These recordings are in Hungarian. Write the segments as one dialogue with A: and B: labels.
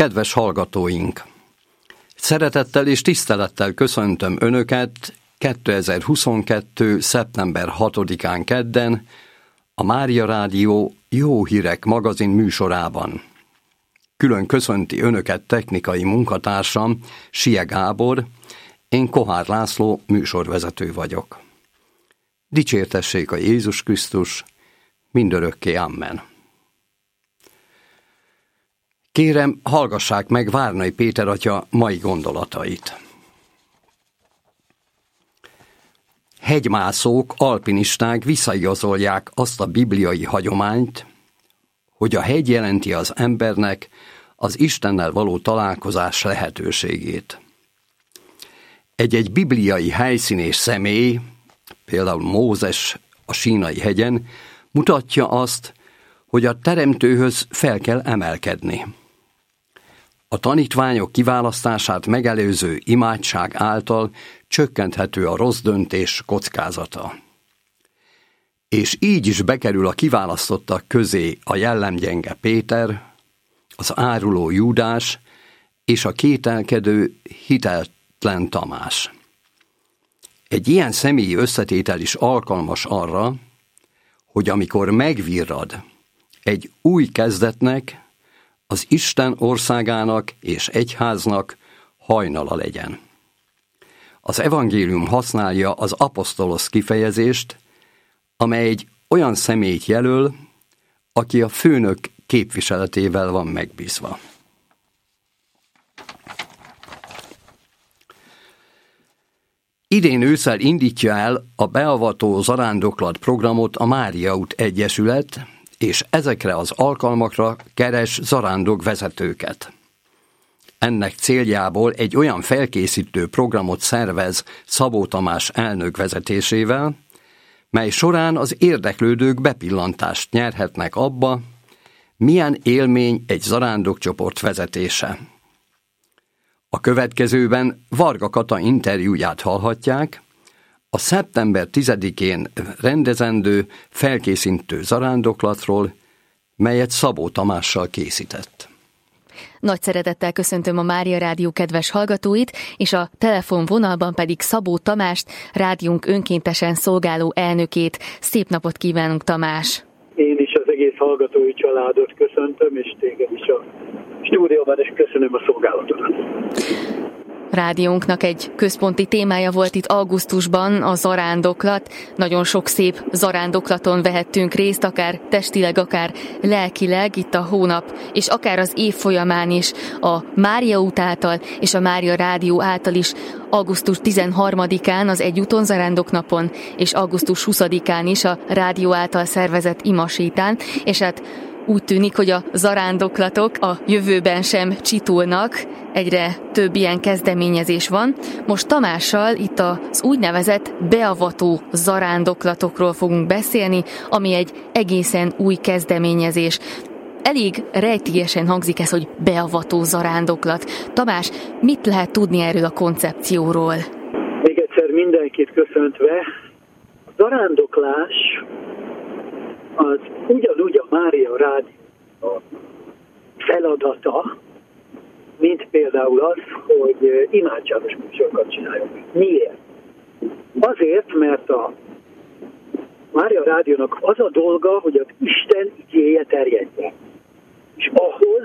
A: Kedves hallgatóink! Szeretettel és tisztelettel köszöntöm Önöket 2022. szeptember 6-án kedden a Mária Rádió Jó Hírek magazin műsorában. Külön köszönti Önöket technikai munkatársam, Sie Gábor, én Kohár László műsorvezető vagyok. Dicsértessék a Jézus Krisztus, mindörökké amen. Kérem, hallgassák meg Várnai Péter atya mai gondolatait. Hegymászók, alpinisták visszaigazolják azt a bibliai hagyományt, hogy a hegy jelenti az embernek az Istennel való találkozás lehetőségét. Egy bibliai helyszín és személy, például Mózes a Sínai hegyen, mutatja azt, hogy a Teremtőhöz fel kell emelkedni. A tanítványok kiválasztását megelőző imádság által csökkenthető a rossz döntés kockázata. És így is bekerül a kiválasztottak közé a jellemgyenge Péter, az áruló Júdás és a kételkedő hiteltlen Tamás. Egy ilyen személyi összetétel is alkalmas arra, hogy amikor megvirrad egy új kezdetnek, az Isten országának és egyháznak hajnala legyen. Az evangélium használja az aposztolosz kifejezést, amely egy olyan személyt jelöl, aki a főnök képviseletével van megbízva. Idén ősszel indítja el a Beavató Zarándoklat programot a Mária út Egyesület, és ezekre az alkalmakra keres zarándokvezetőket. Ennek céljából egy olyan felkészítő programot szervez Szabó Tamás elnök vezetésével, mely során az érdeklődők bepillantást nyerhetnek abba, milyen élmény egy zarándokcsoport vezetése. A következőben Varga Kata interjúját hallhatják, a szeptember 10-én rendezendő felkészítő zarándoklatról, melyet Szabó Tamással készített.
B: Nagy szeretettel köszöntöm a Mária Rádió kedves hallgatóit, és a telefonvonalban pedig Szabó Tamást, rádiónk önkéntesen szolgáló elnökét. Szép napot kívánunk, Tamás!
C: Én is az egész hallgatói családot köszöntöm, és téged is a stúdióban, és köszönöm a szolgálatodat.
B: Rádiónknak egy központi témája volt itt augusztusban a zarándoklat. Nagyon sok szép zarándoklaton vehettünk részt, akár testileg, akár lelkileg itt a hónap, és akár az év folyamán is a Mária út által és a Mária Rádió által is augusztus 13-án az Egyúton zarándoknapon, és augusztus 20-án is a rádió által szervezett imasétán, és hát úgy tűnik, hogy a zarándoklatok a jövőben sem csitulnak, egyre több ilyen kezdeményezés van. Most Tamással itt az úgynevezett beavató zarándoklatokról fogunk beszélni, ami egy egészen új kezdeményezés. Elég rejtélyesen hangzik ez, hogy beavató zarándoklat. Tamás, mit lehet tudni erről a koncepcióról?
C: Még egyszer mindenkit köszöntve, a zarándoklás az ugyanúgy a Mária Rádió feladata, mint például az, hogy imádságos műsorokat csináljuk. Miért? Azért, mert a Mária Rádiónak az a dolga, hogy az Isten igéje terjedjen. És ahhoz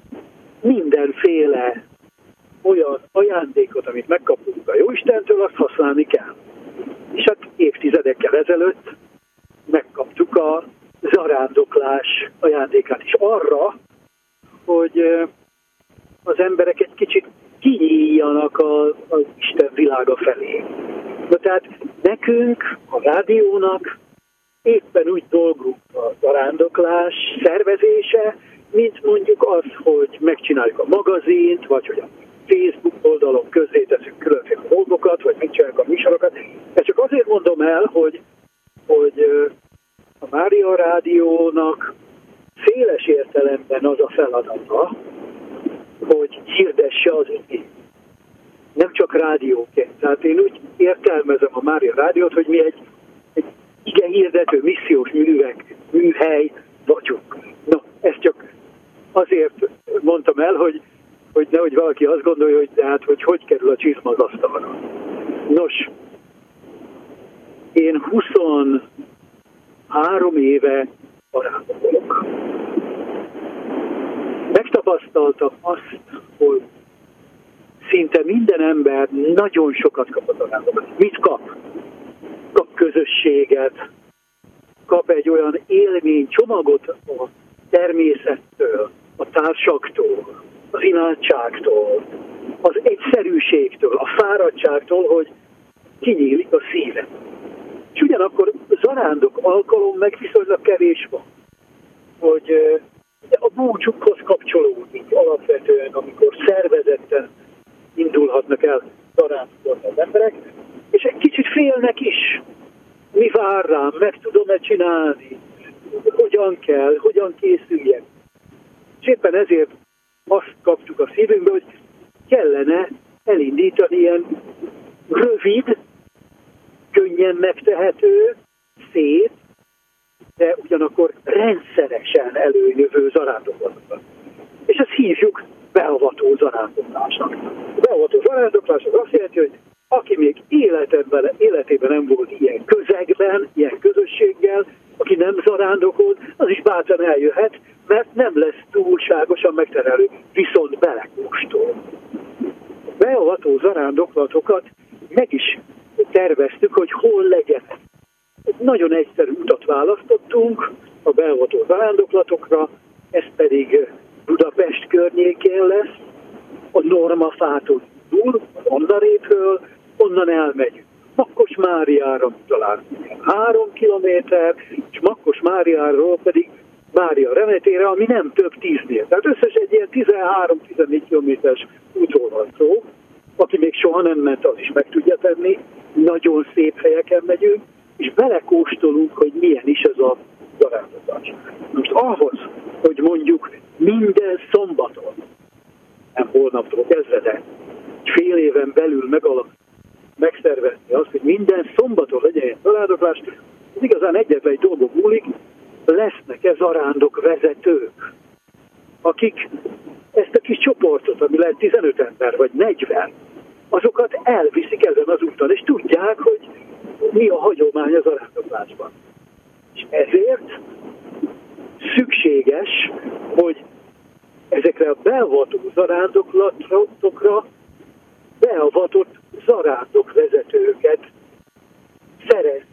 C: mindenféle olyan ajándékot, amit megkapunk a Jóistentől, azt használni kell. És hát évtizedekkel ezelőtt megkaptuk a zarándoklás ajándékát is arra, hogy az emberek egy kicsit kinyíljanak az Isten világa felé. Na tehát nekünk, a rádiónak éppen úgy dolgunk a zarándoklás szervezése, mint mondjuk az, hogy megcsináljuk a magazint, vagy hogy a Facebook oldalon közzéteszünk különféle dolgokat, vagy megcsináljuk a műsorokat. Ezt csak azért mondom el, hogy a Mária Rádiónak széles értelemben az a feladata, hogy hirdesse az igét. Nem csak rádióként. Tehát én úgy értelmezem a Mária Rádiót, hogy mi egy igehirdető missziós műhely vagyunk. Na, ezt csak azért mondtam el, hogy hogy nehogy valaki azt gondolja, hogy tehát, hogy kerül a csizma az asztalra. Nos, én 23 éve zarándokolok. Megtapasztaltam azt, hogy szinte minden ember nagyon sokat kap a zarándokban. Mit kap? Kap közösséget, kap egy olyan élménycsomagot a természettől, a társaktól, az imádságtól, az egyszerűségtől, a fáradtságtól, hogy kinyílik a szíve. És ugyanakkor zarándok alkalom meg viszonylag kevés van, hogy a búcsukhoz kapcsolódik alapvetően, amikor szervezetten indulhatnak el zarándokolni az emberek, és egy kicsit félnek is. Mi vár rám, meg tudom-e csinálni, hogyan kell, hogyan készüljek. És éppen ezért azt kaptuk a szívünkbe, hogy kellene elindítani ilyen rövid, könnyen megtehető, szép, de ugyanakkor rendszeresen előjövő zarándoklásokat. És ezt hívjuk beavató zarándoklásnak. A beavató zarándoklás az azt jelenti, hogy aki még életében nem volt ilyen közegben, ilyen közösséggel, aki nem zarándokol, az is bátran eljöhet, mert nem lesz túlságosan megterhelő, viszont belekóstol. Beavató zarándoklatokat meg is terveztük, hogy hol legyenek. Nagyon egyszerű utat választottunk a beavató zarándoklatokra, ez pedig Budapest környékén lesz, a Normafától indul, az Andarépről, onnan elmegyünk Makkos-Máriára, talán 3 kilométer, és Makkos-Máriáról pedig Mária Remetére, ami nem több 10-nél. Tehát összes egy ilyen 13-14 kilométeres útról van szó. Aki még soha nem ment, az is meg tudja tenni. Nagyon szép helyeken megyünk, és belekóstolunk, hogy milyen is ez a zarándoklás. Most ahhoz, hogy mondjuk minden szombaton, nem holnaptól kezdve, de fél éven belül megszervezni azt, hogy minden szombaton legyen egy zarándoklás, az igazán egyetlen egy dolgon múlik, lesznek-e zarándokvezetők, akik ezt a kis csoportot, ami lehet 15 ember vagy 40, azokat elviszik ezen az úton, és tudják, hogy mi a hagyomány a zarándoklásban. És ezért szükséges, hogy ezekre a beavató zarándoklatokra beavatott zarándokvezetőket szerezni.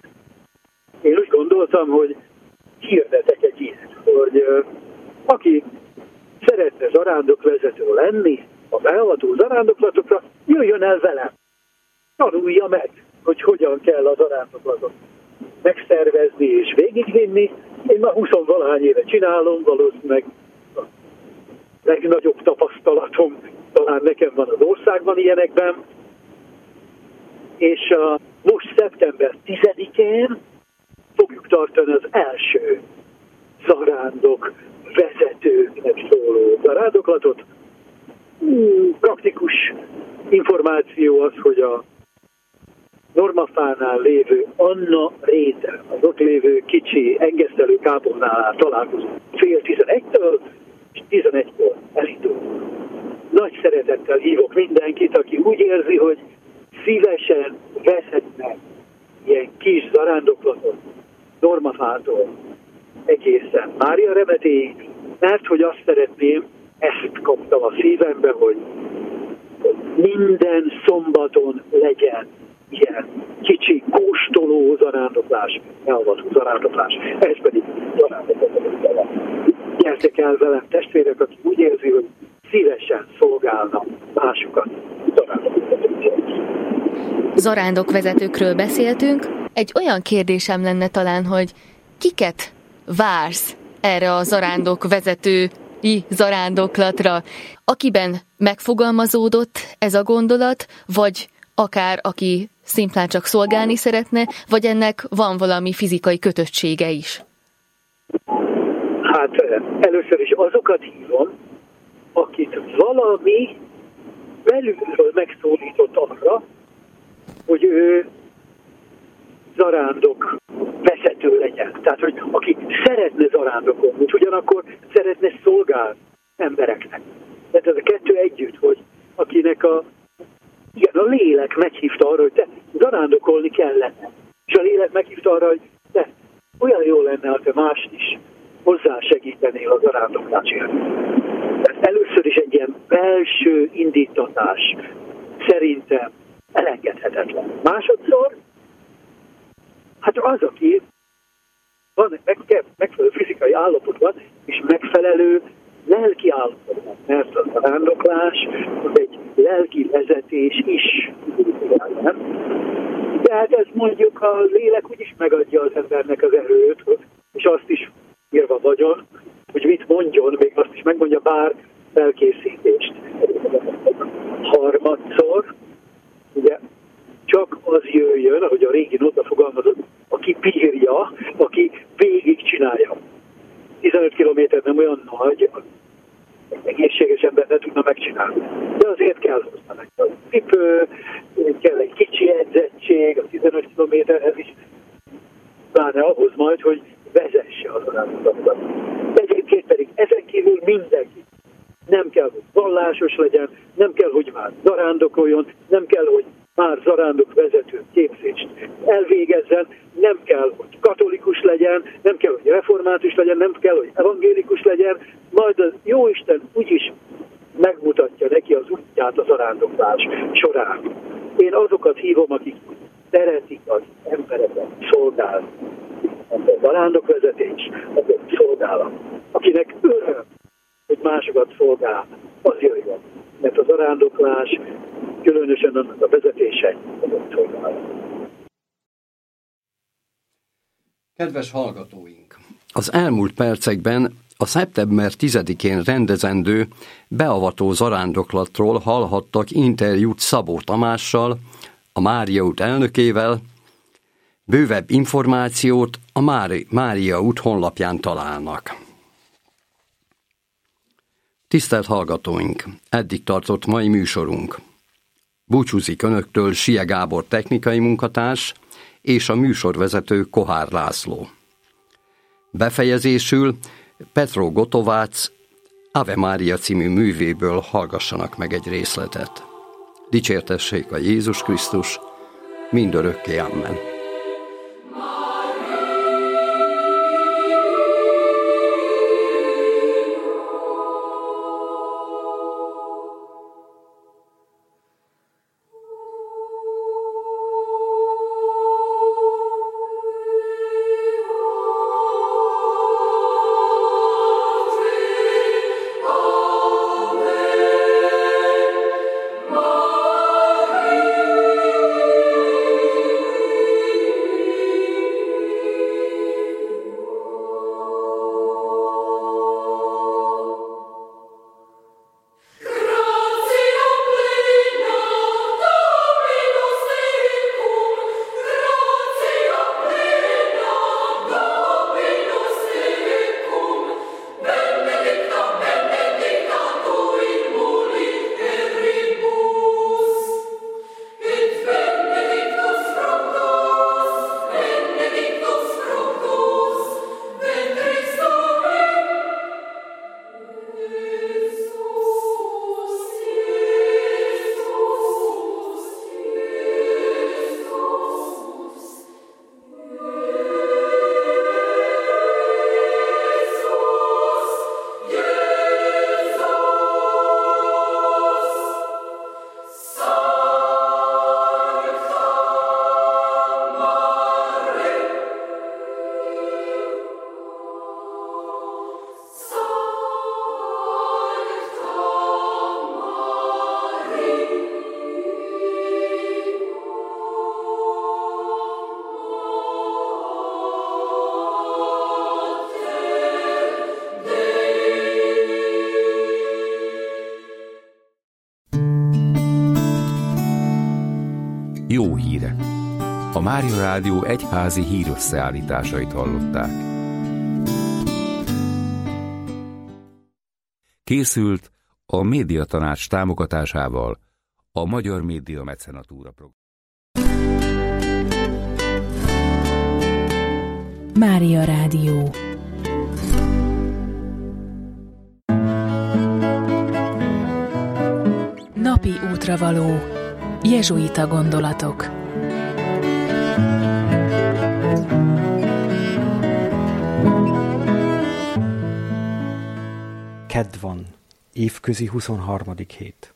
C: Én úgy gondoltam, hogy hirdetek egy ilyet, hogy aki szeretne zarándokvezető lenni a beavató zarándoklatokra, jöjjön el velem. Tanulja meg, hogy hogyan kell a zarándoklatot megszervezni és végigvinni. Én már 20-valahány éve csinálom, valószínűleg a legnagyobb tapasztalatom talán nekem van az országban ilyenekben. És most szeptember 10-én fogjuk tartani az első zarándok vezetőknek szóló zarándoklatot. Praktikus információ az, hogy a Normafánál lévő Anna Réter, az ott lévő kicsi engesztelő kápolnánál találkozunk 10:30-től, és 11-kor elindulunk. Nagy szeretettel hívok mindenkit, aki úgy érzi, hogy szívesen vezetnek ilyen kis zarándoklatot Normafától egészen Mária Remetéig, mert hogy azt szeretném, ezt kaptam a szívembe, hogy minden szombaton legyen ilyen kicsi kóstoló zarándoklás, beavató zarándoklás. Ez pedig zarándoklás. Gyertek el velem, testvérek, aki úgy érzi, hogy szívesen szolgálnak másokat
B: zarándokvezetőkről beszéltünk. Egy olyan kérdésem lenne talán, hogy kiket vársz erre a zarándokvezetői zarándoklatra, akiben megfogalmazódott ez a gondolat, vagy akár aki szimplán csak szolgálni szeretne, vagy ennek van valami fizikai kötöttsége is?
C: Hát először is azokat hívom, akit valami belülről megszólított arra, hogy ő zarándok vezető legyen. Tehát, hogy aki szeretne zarándokolni, ugyanakkor szeretne szolgálni embereknek. Tehát ez a kettő a lélek meghívta arra, hogy te zarándokolni kellene. És a lélek meghívta arra, hogy te olyan jó lenne, ha te mást is hozzásegítenél a zarándoklásért. Ez először is egy ilyen belső indítatás szerintem elengedhetetlen. Másodszor, hát az, aki van megfelelő fizikai állapotban, és megfelelő lelki állapotban, mert a zarándoklás az egy lelki vezetés is. Tehát ez mondjuk a lélek úgyis megadja az embernek az erőt, és azt is írva vagyon, hogy mit mondjon, még azt is megmondja bár felkészítést. Harmadszor, ugye, csak az jöjjön, ahogy a régi nóta fogalmazott, aki bírja, aki végig csinálja. 15 kilométer nem olyan nagy, egészséges ember ne tudna megcsinálni. De azért kell hozzá meg a cipő, kell egy kicsi edzettség, a 15 kilométerhez is, pláne ahhoz majd, hogy vezesse az zarándoklatot. Egyébként pedig ezen kívül mindenki. Nem kell, hogy vallásos legyen, nem kell, hogy már zarándokoljon, nem kell, hogy már zarándok vezető képzést elvégezzen, nem kell, hogy katolikus legyen, nem kell, hogy református legyen, nem kell, hogy evangélikus legyen, majd a Jóisten úgyis megmutatja neki az útját a zarándoklás során. Én azokat hívom, akik szeretik az embereket szolgálni. A zarándokvezetés, az egy szolgálat. Akinek öröm, hogy másokat szolgál, az jöjjön. Mert a zarándoklás, különösen annak a vezetése, az egy szolgálat.
A: Kedves hallgatóink! Az elmúlt percekben a szeptember 10-én rendezendő beavató zarándoklatról hallhattak interjút Szabó Tamással, a Mária út elnökével. Bővebb információt a Mária út honlapján találnak. Tisztelt hallgatóink! Eddig tartott mai műsorunk. Búcsúzik önöktől Sie Gábor technikai munkatárs és a műsorvezető Kohár László. Befejezésül Petro Gotovác Ave Mária című művéből hallgassanak meg egy részletet. Dicsértessék a Jézus Krisztus, mindörökké amen.
D: Jó hírek! A Mária Rádió egyházi hírösszeállításait hallották. Készült a Médiatanács támogatásával a Magyar Média Mecenatúra program.
E: Mária Rádió. Napi útra való jezsuita gondolatok.
F: Kedd van, évközi 23. hét.